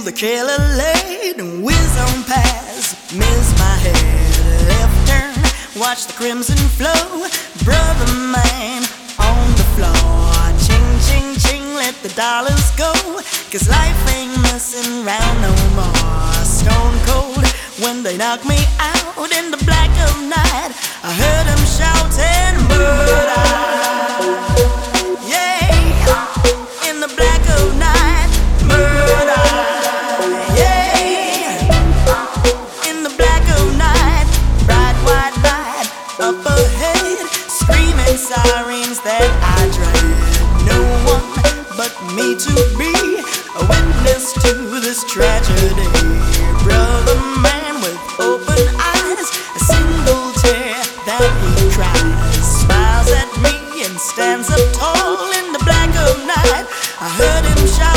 the killer laid and whiz on past. Miss my head, left turn, watch the crimson flow. Brother man on the floor, ching, ching, ching, let the dollars go. 'Cause life ain't messing round no more. Stone cold when they knock me out in the black of night. I heard them shouting murder. Yeah, in the black of night, murder. Yeah, in the black of night, bright white light up ahead, screaming sirens that I dread. No one but me to be a witness to this tragedy. Brother man with open eyes, a single tear that he cries, smiles at me and stands up tall in the black of night. I heard him shout.